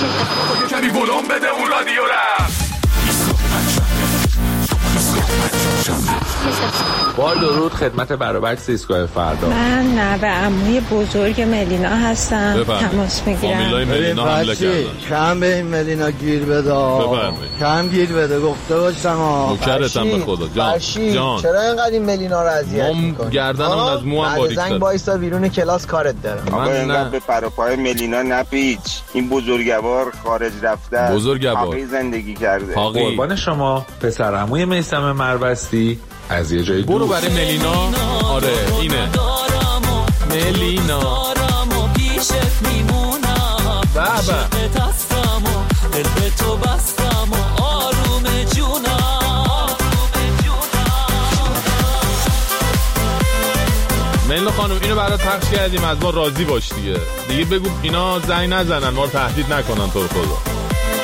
کمی ولوم بده اون رادیو رفت. با درود خدمت برابرس ایستگاه فردا. من نوه عموی بزرگ ملینا هستم. تماس میگیرم. فامیلای ملینا حمله کردن. کم به این ملینا گیر بده. کم گیر بده گفته باشم. نوکرتم به خدا. جان چرا اینقدر این ملینا رو اذیت می‌کنی؟ گردنم از موام باریک زنگ وایسا بیرون کلاس کارت دارم. آقا اینقدر به پروپای ملینا نپیچ. این بزرگوار خارج رفته. بزرگوار زندگی کرده. قربان شما پسر عموی میثم مربستی از یه جای برو برای ملینا. آره اینه ملینا پیشت میمونم عاشقت هستم و دل به تو بستم و آروم جونم. ملینا خانم اینو برات پخش کردیم از ما راضی باش دیگه بگو اینا زنگ نزنن ما رو تهدید نکنن تو رو خدا.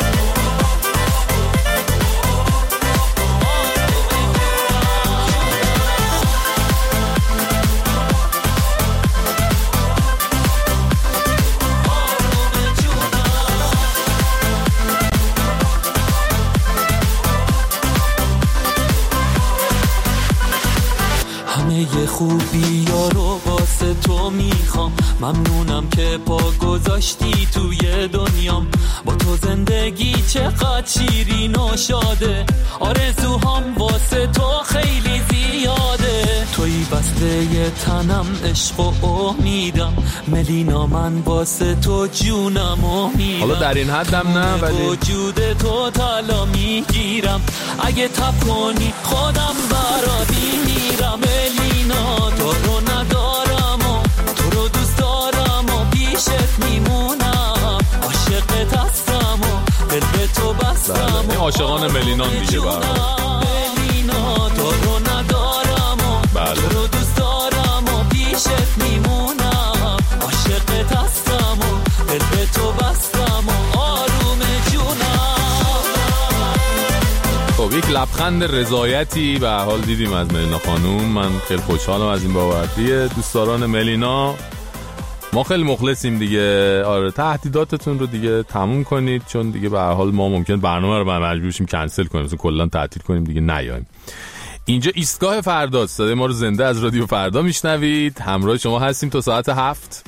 یه خوبی رو واسه تو میخوام، ممنونم که پا گذاشتی توی دنیام، با تو زندگی چقدر شیرین و شاده، آرزوهام واسه تو خیلی زیاده، توی بسته تنم عشق و امیدم، ملینا من واسه تو جونم و میرم، حالا در این حدم نه ولی وجود تو طلا میگیرم، اگه تب کنی خودم برات میرم، ملینا تو رو ندارم و تو رو دوست دارم و پیشت میمونم، عاشقت هستم و دل به تو بستم، این عاشقان ملینان دیگه ملینا تو رو ندارم و تو رو دوست دارم و پیشت میمونم، عاشقت هستم و دل به تو بستم و آروم جونم. خب یک لبخند رضایتی به حال دیدیم از ملینا خانوم، من خیلی خوشحالم از این بابتیه. دوستداران ملینا ما خیلی مخلصیم دیگه، آره تهدیداتتون رو دیگه تموم کنید، چون دیگه به هر حال ما ممکن برنامه رو مجبور شیم کنسل کنیم، مثلا کلا تعطیل کنیم دیگه نیایم. اینجا ایستگاه فرداست، صدای ما رو زنده از رادیو فردا میشنوید، همراه شما هستیم تا ساعت 7.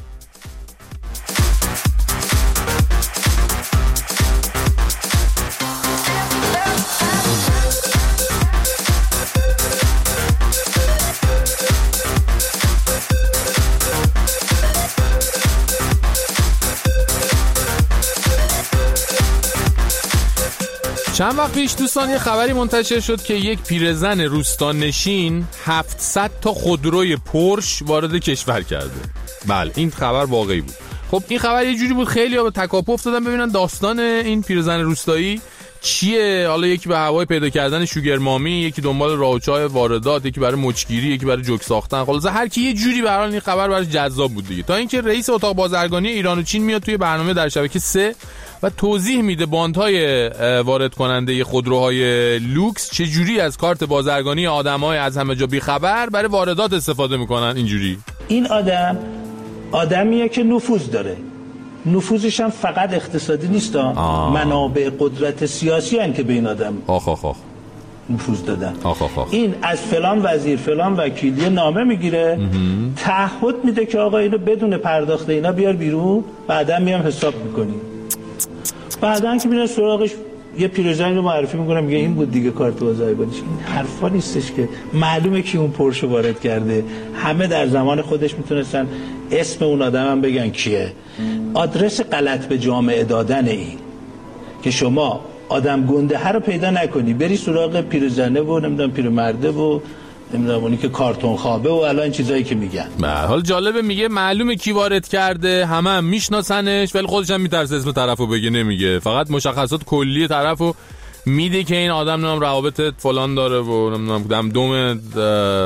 چند وقت پیش دوستان یه خبری منتشر شد که یک پیرزن روستانشین 700 تا خودروی پورش وارد کشور کرده. بله این خبر واقعی بود. خب این خبر یه جوری بود خیلی ها به تکاپو افتادن ببینن داستان این پیرزن روستایی چیه. حالا یکی به هوای پیدا کردن شوگرمامی، یکی دنبال راهچای واردات، یکی برای مچگیری، یکی برای جوک ساختن. خلاصه هر کی یه جوری به هر حال این خبر براش جذاب بود دیگه، تا اینکه رئیس اتاق بازرگانی ایران و چین میاد توی برنامه در شبکه 3 و توضیح میده باندهای وارد کننده خودروهای لوکس چه جوری از کارت بازرگانی آدمای از همه جا بی خبر برای واردات استفاده میکنن. اینجوری این آدمیه که نفوذ داره، نفوذش هم فقط اقتصادی نیست، منابع قدرت سیاسی هن که به این آدم نفوذ دادن. این از فلان وزیر فلان وکیلی نامه میگیره، تعهد میده که آقا اینو بدون پرداخت اینا بیار بیرون، بعدا میام حساب میکنی. بعدا که میره سراغش یه پیرزنی رو معرفی میکنه، میگه این بود دیگه کارت بازرگانیش. این حرفا نیستش که معلومه کی اون پرشو وارد کرده، همه در زمان خودش میتونستن اسم اون آدم هم بگن کیه. آدرس غلط به جامعه دادن این که شما آدم گنده ها رو پیدا نکنی بری سراغ پیرزنه و نمیدونم پیرمرده و نمیدونم اونی که کارتون خوابه و الان چیزایی که میگن. حال جالبه میگه معلومه کی وارد کرده، همه هم میشناسنش ولی خودش هم میترسه اسم طرفو بگه، نمیگه، فقط مشخصات کلی طرفو میده که این آدم نام روابط فلان داره و نمیدونم دم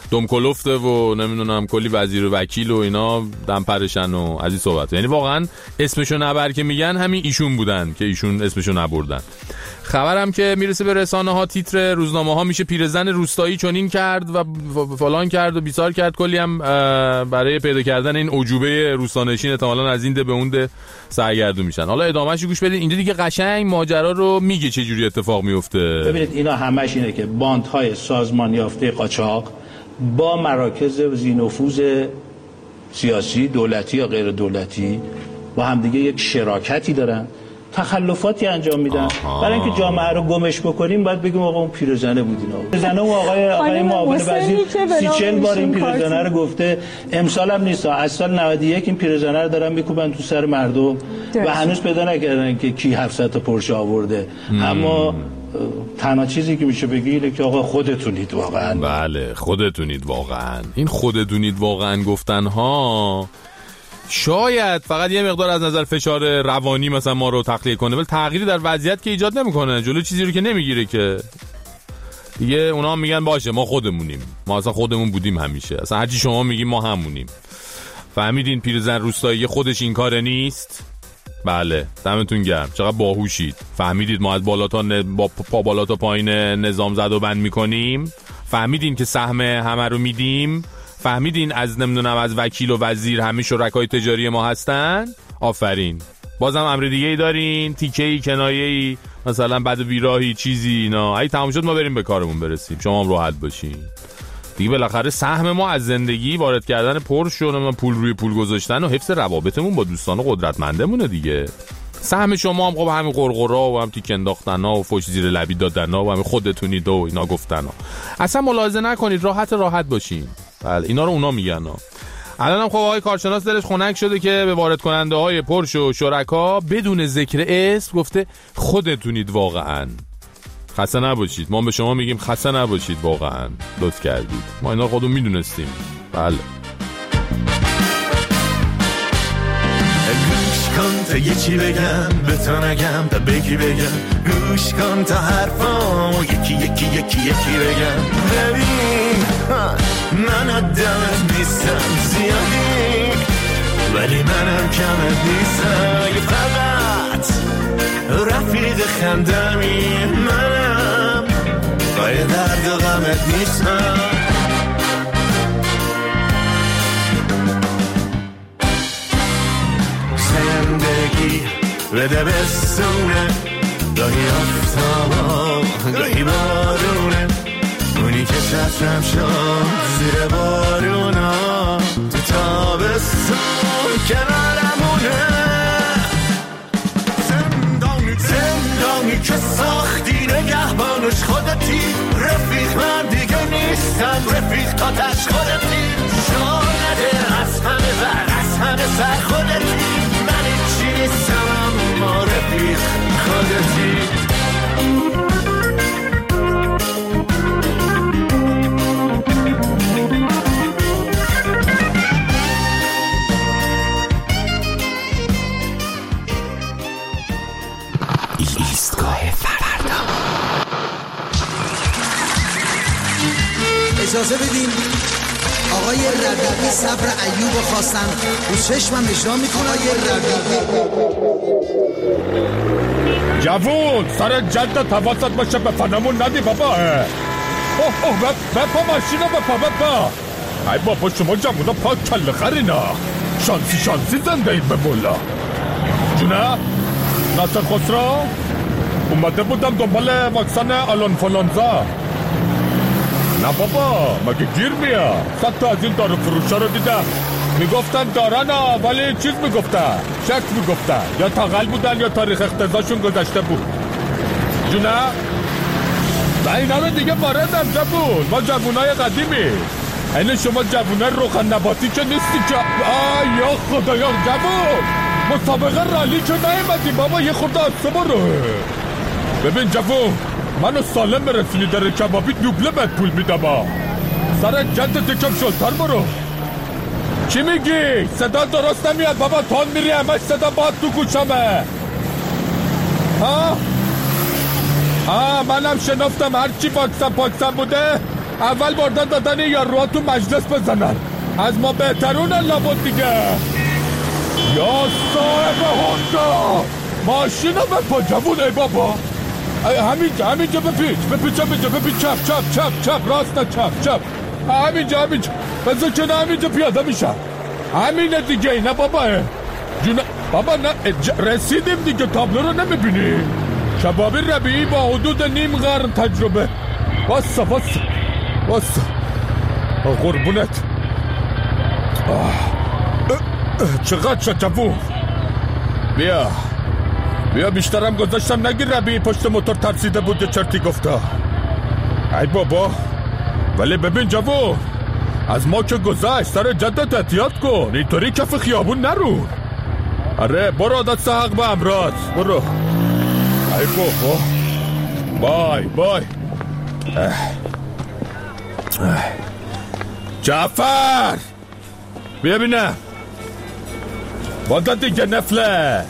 دم کلفته و نمیدونم کلی وزیر و وکیل و اینا دم پرشن و از این صحبت. یعنی واقعا اسمشو نبر که میگن همین ایشون بودن که ایشون اسمشو نبردن. خبرم که میرسه به رسانه ها، تیتر روزنامه ها میشه پیرزن روستایی چنین کرد و فلان کرد و بیسار کرد. کلی هم برای پیدا کردن این عجوبه روستانشین احتمالاً از این ده به اون ده سرگردون میشن. حالا ادامهش گوش بدید، اینجا دیگه قشنگ ماجرا رو میگه چه جوری اتفاق میفته. ببینید اینا همش اینه که باندهای سازمان یافته قاچاق با مراکز ذی نفوذ سیاسی دولتی یا غیر دولتی با همدیگه یک شراکتی دارن، تخلفاتی انجام میدن. برای اینکه جامعه رو گمش بکنیم باید بگیم آقا اون پیرزنه بود اینا. پیرزنه و آقای معاون وزیر 30-40 بار این پیرزنه رو گفته. امسال هم نیست، از سال 91 این پیرزنه رو دارن میکوبن تو سر مردم و هنوز پیدا نکردن که کی 700 تا پرشه آورده. اما تنها چیزی که میشه بگی اینه که آقا خودتونید واقعا. بله خودتونید واقعا. این خودتونید واقعا گفتن ها شاید فقط یه مقدار از نظر فشار روانی مثلا ما رو تخلیه کنه، ولی تغییری در وضعیت که ایجاد نمیکنه، جلو چیزی رو که نمیگیره که دیگه. اونا هم میگن باشه ما خودمونیم، ما اصلا خودمون بودیم همیشه، اصلا هرچی شما میگیم ما همونیم. فهمیدین پیرزن روستایی خودش این کاره نیست؟ بله دمتون گرم، چقدر باهوشید. فهمیدید ما از بالا تا با پا بالا تا پایین نظام زد و بند میکنیم؟ فهمیدین که سهم همه رو میدیم؟ فهمیدین از نمیدونم از وکیل و وزیر همه شرکای تجاری ما هستن؟ آفرین. بازم امر دیگه ای دارین؟ تیکه‌ای، کنایه‌ای، مثلا بد و بیراهی چیزی اینا؟ اگه تمام شد ما بریم به کارمون برسیم، شما هم راحت باشین دیگه. بالاخره سهم ما از زندگی وارد کردن پرش و نمیدونم پول روی پول گذاشتن و حفظ روابطمون با دوستان قدرتمندمونه دیگه. سهم شما هم خب همین قرقرا و هم تیک انداختنا و فوش زیر لبی دادنا و همین خودتونید و اینا گفتنا. اصلا ملاحظه نکنید، راحت باشین. بله اینا رو اونا میگن. الان هم خب آقای کارشناس دلش خنک شده که به وارد کننده های پرش و شرکا بدون ذکر اسم گفته خودتونید واقعا. خسته نباشید، ما به شما میگیم خسته نباشید واقعا، لطف کردید، ما اینا خودمون میدونستیم. بله کن تا یه چی بگم به تو نگم تا بگی بگم، گوش کن تا حرفامو یکی بگم. ببین من آدمت نیستم زیادی، ولی منم کمت نیستم، فقط رفیق خندمی منم، پای درد و غمت نیستم. زندگی بده بستونه، گاهی آفتابا گاهی بارونه، اونی که چترم شد زیر بارونا، تو تابستون کنارمونه. زندانی که ساختی نگهبانش خودتی، رفیق من دیگه نیستم، رفیق تاتش خودتی، شانده از همه بر از همه سر خودتی، من چی نیستم اما رفیق خودتی. ایستگاه فردا. اجازه بدین آقای ربیعی صبر ایوب خواستن رو چشمم اجرا میکنه. آقای ربیعی جوون سر جد توسط باشه به فنمون ندی بابا. بپا ماشینو بپا. ای بابا شما جوونا پاک کل خرینا، شانسی زنده این به مولا جونه. ناصر خسرو اومده بودم دنبال واکسن آلانفولانزا. نه بابا مگه گیر میاد؟ 100 تا از این دارو فروشا رو دیدم میگفتن دارن ولی چیز میگفتن، شک میگفتن، یا تاقل بودن یا تاریخ اختزاشون گذشته بود. جونه؟ نه اینا رو دیگه واردم جوون، ما جوونای قدیمی. این شما جوونای روغن نباتی که نیستی که یا خدایا جوون مسابقه رالی که نایمدی بابا، یه خورده آسه برو. ببین جوون منو سالم برسونی در کبابی دوبله بهت پول میدم. سر جدت یکم شلتر برو. چی میگی؟ صدا درست نمیاد بابا، تون میری همش صدا باید تو گوشمه. منم شنفتم هرچی پاکستان بوده اول بردن دادن یاروها تو مجلس بزنن، از ما بهترونن لابد دیگه. یا صاحب هوندا ماشینو بپا جوون. ای بابا همینجا بپیچ همینجا بپیچ، چپ راست نه چپ همینجا بذار که نه همینجا پیاده میشم. همینه دیگه. نه بابا جون بابا نه رسیدیم دیگه. تابلو رو نمیبینی؟ شبابی ربیعی با حدود نیم قرن تجربه. واسه قربونت. چقدر شد جوون. بیا بیشترم گذاشتم نگیر. ربیعی پشت موتور ترسیده بود یه چرتی گفته. ای بابا ولی ببین جوون، از ما که گذشت سر جدت احتیاط کن، اینطوری کف خیابون نرون. آره برو دست حق به امراض برو. ای بابا بای جعفر بیا بینم باید دیگه نفله.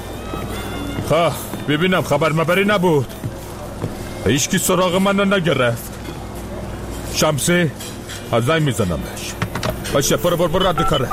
ببینم خبر مبری نبود، هیچکی سراغ منو نگرفت. شمسی از زنگ میزنمش. باشه برو رد کاره.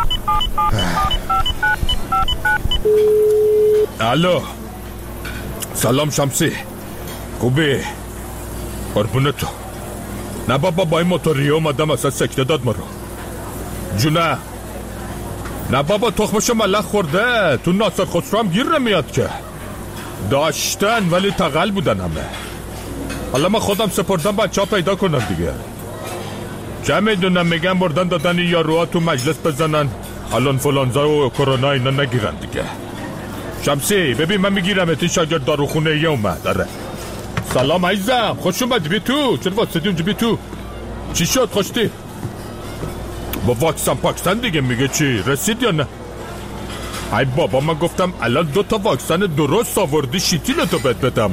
الو سلام شمسی، خوبی؟ قربونه تو. نه بابا با این موتوری اومدم اصلا سکته داد ما رو. جونه نه بابا تخمشو ملخ خورده. تو ناصر خسرو هم گیر نمیاد که. داشتن ولی تقل بودن همه. حالا من خودم سپردم بچه ها پیدا کنم دیگه. چه میدونم میگم بردن دادن یاروها تو مجلس بزنن الان فلانزا و کرونا اینا نگیرن دیگه. شمسی ببین من میگیرم تی شاگرد داروخونه یه اومد. داره سلام عزیزم خوش اومدی. بی تو چرا واسدی اونجا؟ بی تو چی شد خوشتی؟ با واکسن پاکستان دیگه میگه چی رسید یا نه؟ ای بابا من گفتم الان 2 تا واکسن درست آوردی شیتیلتو بدم.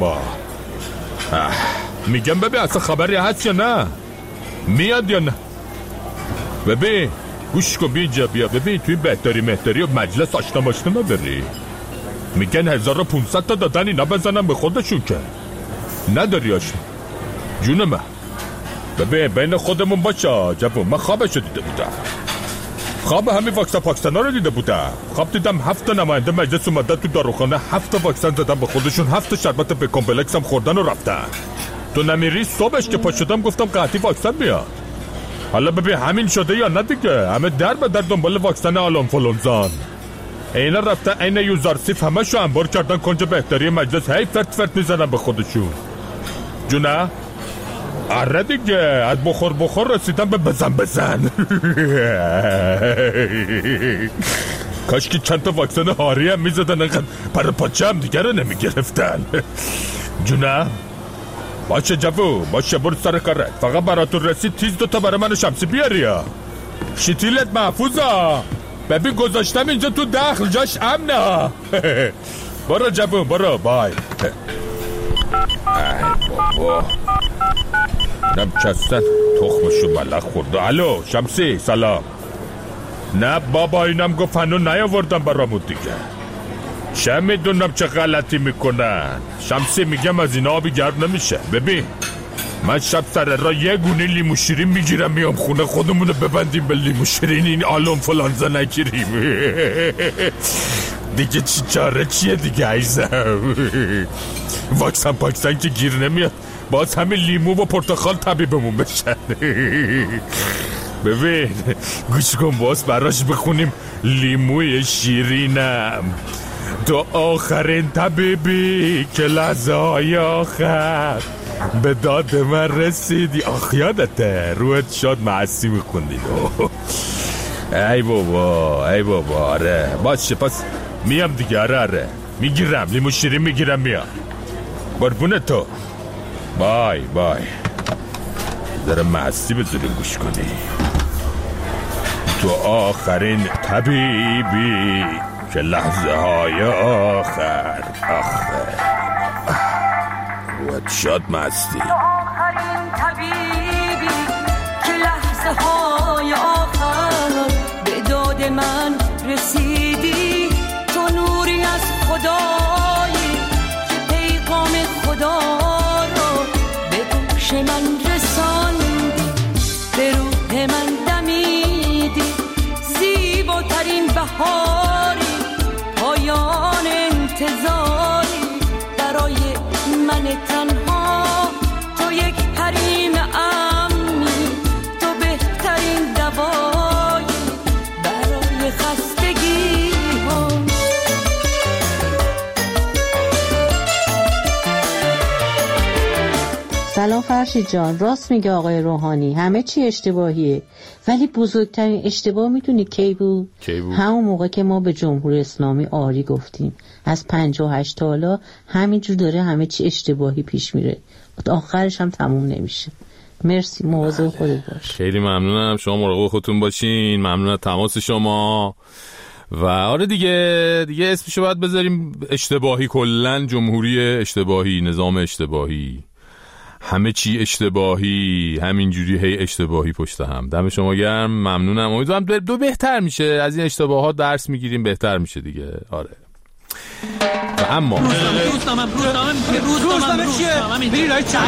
میگم ببین اصلا خبری هست یا نه؟ میاد یا نه؟ ببین گوش کن بینجا بیا. ببین توی بهتری و مجلس آشنا بری. میگن 1500 تا دادن اینا بزنن به خودشون که نداری آشنا. جون من ببین بین خودمون باشه جوون، من خوابشو دیده بودم. خواب همین واکسن پاکستان ها رو دیده بودم. خواب دیدم 7 نماینده مجلس اومدن تو داروخانه 7 واکسن زدن به خودشون، 7 شربت به کمپلکس هم خوردن و رفتن. تو نمیری صبحش که پا شدم گفتم قطعی واکسن بیاد. حالا ببین همین شده یا نه دیگه. همه در به در دنبال واکسن آلان فلونزان. اینا رفتن این یوزارسیف همه شو انبار کردن کنج بهتری مجلس. هی فرت میزنن به خودشون. جونه آره دیگه از بخور رسیدن به بزن. کاش که چند تا واکسن هاری هم میزدن انقدر پر پاچه هم دیگه رو نمیگرفتن. جونه باشه جوو باشه برو سر کارت. فقط براتون رسید تیز 2 تا برای من شمسی بیاری. شتیلت محفوظا. ببین گذاشتم اینجا تو داخل جاش امنه. برو جوو برو بای. بابا نم چستن تخمشو ملخ خورده. الو شمسی سلام. نه بابا اینم گفت هنو نیاوردم برامون دیگه. چه میدونم چه غلطی میکنن. شمسی میگم از اینا آبی گرد نمیشه. ببین من شب سر را یه گونه لیمو شیرین میگیرم میام خونه خودمونو ببندیم به لیمو شیرین. این آلون فلانزا نگیریم دیگه. چی چاره چیه دیگه عیزم؟ واکسن پاکستان که گیر نمیاد باز همین لیمو و پرتقال طبیبمون بشن. ببین گوش کن باز براش بخونیم لیموی شیرینم تو آخرین طبیبی که لحظه های آخر به داد من رسیدی. آخ یادته روحت شاد معصی میخوندید. ای بابا آره باشه پس میام دیگه. آره میگیرم لیمو شیرین میگیرم میام. قربونه تو بای داره معصی بذاریم گوش کنی. تو آخرین طبیبی که لحظه های آخر روحت شاد مستی. تو آخرین طبیبی که لحظه های آخر به داد من رسیدی. تو نوری از خدایی که پیغام خدا رو به گوش من رساندی. سلام فرشید جان، راست میگه آقای روحانی، همه چی اشتباهیه، ولی بزرگترین اشتباه میدونی کی بود؟ همون موقع که ما به جمهوری اسلامی آری گفتیم. از 58 تا حالا همینجور داره همه چی اشتباهی پیش میره، آخرش هم تموم نمیشه. مرسی، مواظب خودت باش. خیلی ممنونم، شما مراقب خودتون باشین. ممنون از تماس شما. و آره دیگه اسمشو باید بذاریم اشتباهی، کلن جمهوری اشتباهی، نظام اشتباهی، همه چی اشتباهی، همینجوری هی اشتباهی پشت هم. دم شما گرم، ممنونم. امیدوارم دو بهتر میشه، از این اشتباهات درس میگیریم، بهتر میشه دیگه. آره. و اما روزنامه چیه؟ بری رای چند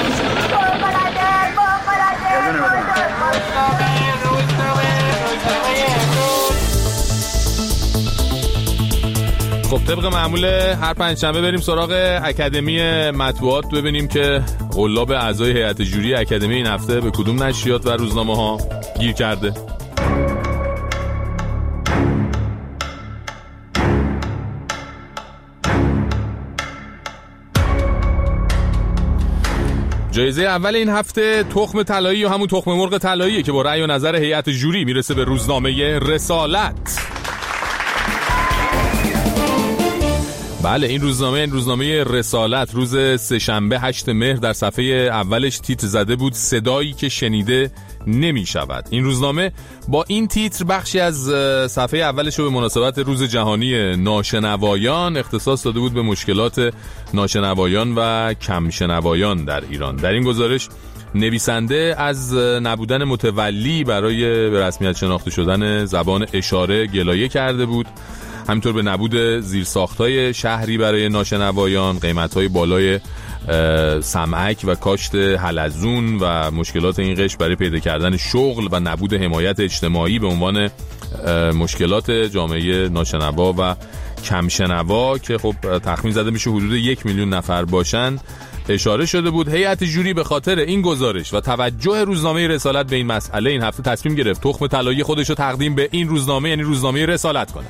خب طبق معمول هر پنجشنبه بریم سراغ اکادمی مطبوعات، ببینیم که قلاب اعضای هیئت جوری اکادمی این هفته به کدوم نشریات و روزنامه ها گیر کرده. جایزه اول این هفته تخم طلایی و همون تخم مرغ طلاییه که با رأی و نظر هیئت جوری میرسه به روزنامه رسالت. بله، این روزنامه رسالت روز سه‌شنبه 8 مهر در صفحه اولش تیتر زده بود صدایی که شنیده نمی شود. این روزنامه با این تیتر بخشی از صفحه اولش رو به مناسبت روز جهانی ناشنوایان اختصاص داده بود به مشکلات ناشنوایان و کمشنوایان در ایران. در این گزارش نویسنده از نبودن متولی برای به رسمیت شناخته شدن زبان اشاره گلایه کرده بود، همینطور به نبود زیرساخت‌های شهری برای ناشنوایان، قیمت‌های بالای سمعک و کاشت حلزون و مشکلات این قشر برای پیدا کردن شغل و نبود حمایت اجتماعی به عنوان مشکلات جامعه ناشنوا و کمشنوا که خب تخمین زده میشه حدود 1 میلیون نفر باشن اشاره شده بود. هیئت جوری به خاطر این گزارش و توجه روزنامه رسالت به این مسئله این هفته تصمیم گرفت تخم طلایی خودش رو تقدیم به این روزنامه، یعنی روزنامه رسالت کنه.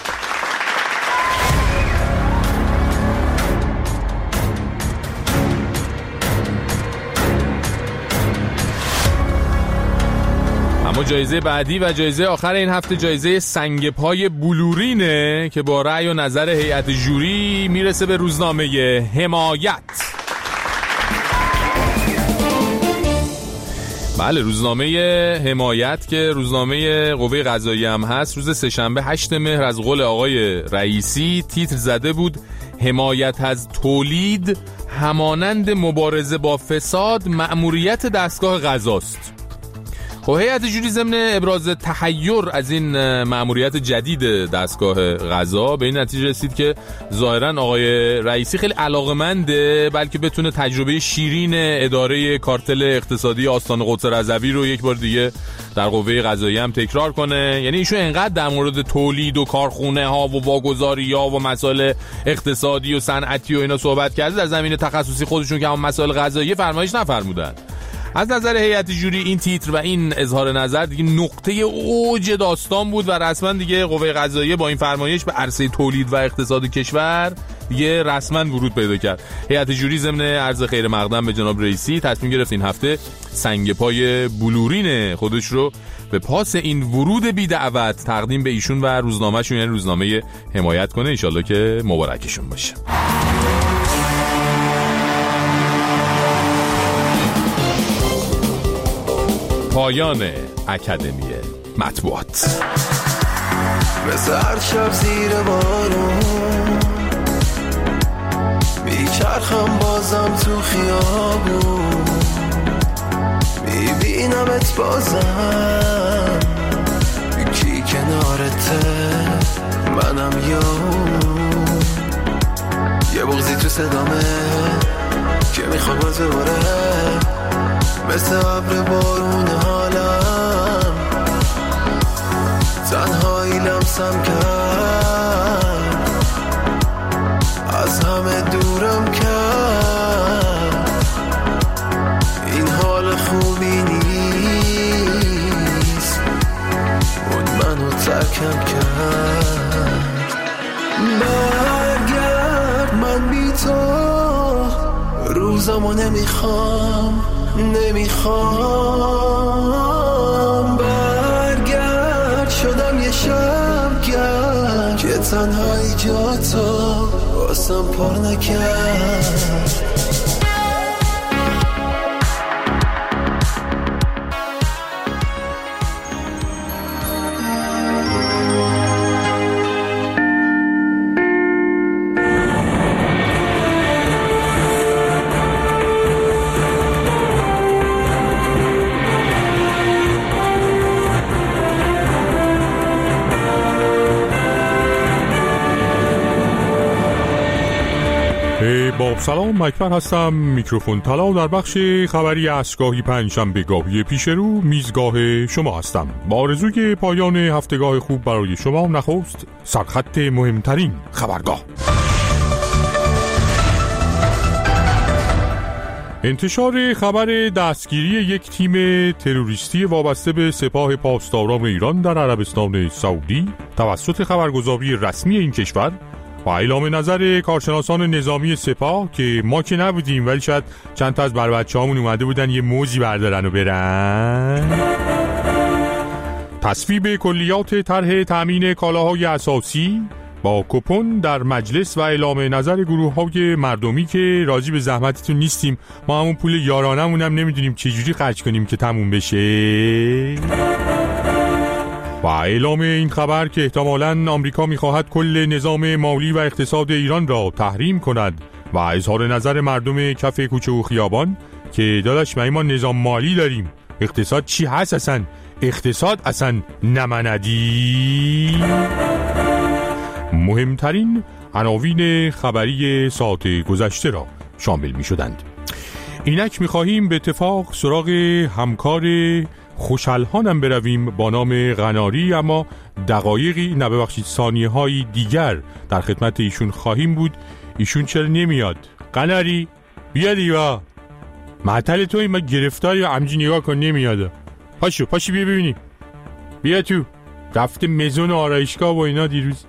اما جایزه بعدی و جایزه آخر این هفته جایزه سنگ پای بلورینه که با رأی و نظر هیئت جوری میرسه به روزنامه حمایت. بله، روزنامه حمایت که روزنامه قوه قضاییه هم هست روز سه‌شنبه 8 مهر از قول آقای رئیسی تیتر زده بود حمایت از تولید همانند مبارزه با فساد مأموریت دستگاه قضاست. خب هیئت جوری ضمن ابراز تحیر از این مأموریت جدید دستگاه قضا به این نتیجه رسید که ظاهرا آقای رئیسی خیلی علاقه‌منده بلکه بتونه تجربه شیرین اداره کارتل اقتصادی آستان قدس رضوی رو یک بار دیگه در قوه قضاییه هم تکرار کنه. یعنی ایشون انقدر در مورد تولید و کارخونه ها و واگذاری ها و مسائل اقتصادی و صنعتی و اینا صحبت کرده، در زمینه تخصصی خودشون که هم مسائل قضاییه فرمایش نفرمودن. از نظر هیئت جوری این تیتر و این اظهار نظر دیگه نقطه اوج داستان بود و رسما دیگه قوه قضاییه با این فرمایش به عرصه تولید و اقتصاد کشور دیگه رسما ورود پیدا کرد. هیئت جوری ضمن عرض خیر مقدم به جناب رئیسی تصمیم گرفت این هفته سنگ پای بلورین خودش رو به پاس این ورود بی دعوت تقدیم به ایشون و روزنامه‌شون، یعنی روزنامه حمایت کنه. ان شاءالله که مبارکشون باشه. پایان اکادمی مطبوعات. مثل هر شب زیر بارون میچرخم بازم تو خیابون، میبینمت بازم کی کنارته، منم یه بغضی تو صدامه که میخوام باز بباره، مثل ابر بارون حالم تنهایی لمسم کرد، از همه دورم کرد، این حال خوبی نیست، اون منو ترکم کرد. برگرد من بی تو روز روزامو نمیخوام برگرد شدم یه شبگر که تنهایی جاتو واسم پر نکرد با سلام، مکبر هستم. میکروفون طلا در بخش خبری اسگاهی پنجشنبه‌گاهی پیش رو میزگاه شما هستم. با آرزوی پایان هفتگاه خوب برای شما. نخست سرخط مهمترین خبرگاه. انتشار خبر دستگیری یک تیم تروریستی وابسته به سپاه پاسداران ایران در عربستان سعودی توسط خبرگزاری رسمی این کشور و اعلام نظر کارشناسان نظامی سپاه که ما که نبودیم ولی شاید چند تا از بر بچه‌هامون اومده بودن یه موزی بردارن و برن، تصویب کلیات طرح تامین کالاهای اساسی با کوپن در مجلس و اعلام نظر گروه‌های مردمی که راضی به زحمتتون نیستیم، ما همون پول یارانمون هم نمیدونیم چجوری خرج کنیم که تموم بشه، و اعلام این خبر که احتمالاً آمریکا می‌خواهد کل نظام مالی و اقتصاد ایران را تحریم کند و اظهار نظر مردم کف کوچه و خیابان که داداش ما نظام مالی داریم، اقتصاد چی هست اصلا؟ اقتصاد اصلا نمندی. مهمترین عناوین خبری ساعت گذشته را شامل می‌شدند. اینک می‌خواهیم به اتفاق سراغ همکار خوشحال‌هانم برویم با نام قناری، اما دقایقی ثانیه‌های دیگر در خدمت ایشون خواهیم بود. ایشون چرا نمیاد؟ قناری بیا دیوا، معطل توی ما گرفتاری و همجی نگاه کن نمیاد. پاشو بیا ببینیم، بیا تو رفته مزون آرایشگاه و اینا دیروز.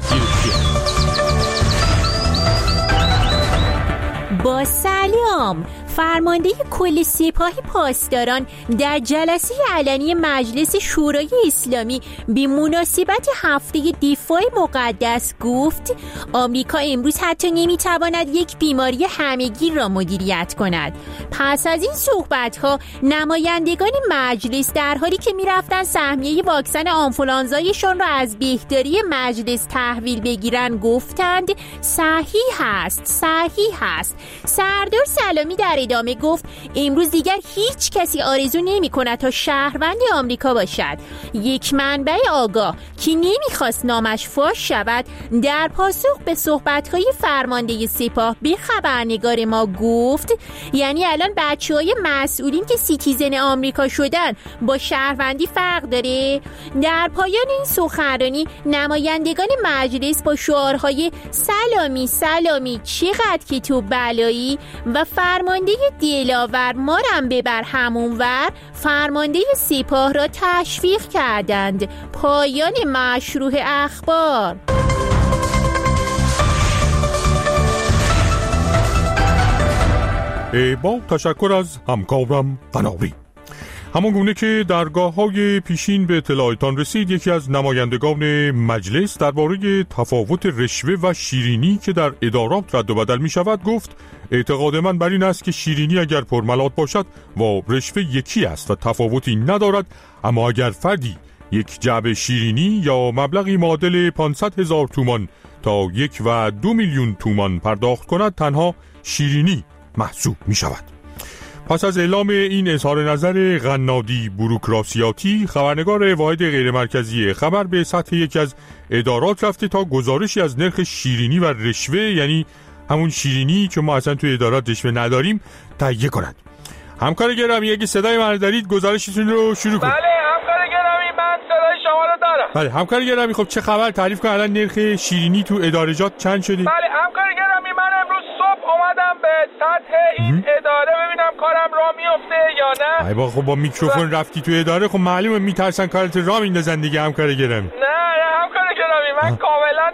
با سلام، فرمانده کل سپاه پاسداران در جلسه علنی مجلس شورای اسلامی به مناسبت هفته دفاع مقدس گفت آمریکا امروز حتی نمیتواند یک بیماری همه‌گیر را مدیریت کند. پس از این صحبت‌ها نمایندگان مجلس در حالی که میرفتن سهمیه واکسن آنفولانزایشان را از بهداری مجلس تحویل بگیرن گفتند صحیح هست. سردار سلامی در ادامه گفت امروز دیگر هیچ کسی آرزو نمی کند تا شهروند آمریکا باشد. یک منبع آگاه که نمیخواست نامش فاش شود در پاسخ به صحبت‌های فرمانده سپاه به خبرنگار ما گفت یعنی الان بچه‌های مسئولین که سیتیزن آمریکا شدن با شهروندی فرق داره؟ در پایان این سخنرانی نمایندگان مجلس با شعارهای سلامی چقدر که تو بلایی و فرمانده دلاور مارم ببر همونور فرمانده سپاه را تشویق کردند. پایان مشروع اخبار. با تشکر از همکارم قناری. همان گونه که درگاه‌های پیشین به اطلاعتان رسید، یکی از نمایندگان مجلس درباره تفاوت رشوه و شیرینی که در ادارات رد و بدل می شود گفت اعتقاد من بر این است که شیرینی اگر پرملات باشد و رشوه یکی است و تفاوتی ندارد، اما اگر فردی یک جعبه شیرینی یا مبلغی معادل 500,000 تومان تا 1.2 میلیون تومان پرداخت کند تنها شیرینی محسوب می شود. پس از اعلام این اظهار نظر قنادی بوروکراسیاتی، خبرنگار واحد غیرمرکزی خبر به سطح یکی از ادارات رفته تا گزارشی از نرخ شیرینی و رشوه، یعنی همون شیرینی که ما اصلا توی ادارات رشوه نداریم، تهیه کند. همکار گرامی اگه صدای من دارید گزارشتون رو شروع کنید. بله همکار گرامی، من صدای شما رو دارم. بله همکار گرامی، خب چه خبر؟ تعریف کن الان نرخ شیرینی تو ادارجات چند شده؟ بله همکار گرامی، من امروز صبح اومدم به سطح این اداره ببینم کارم راه میفته یا نه. ای با خب با میکروفون رفتی تو اداره، خب معلومه میترسن کارت راه میندازن دیگه همکار گرامی. نه همکار گرامی، من کاملا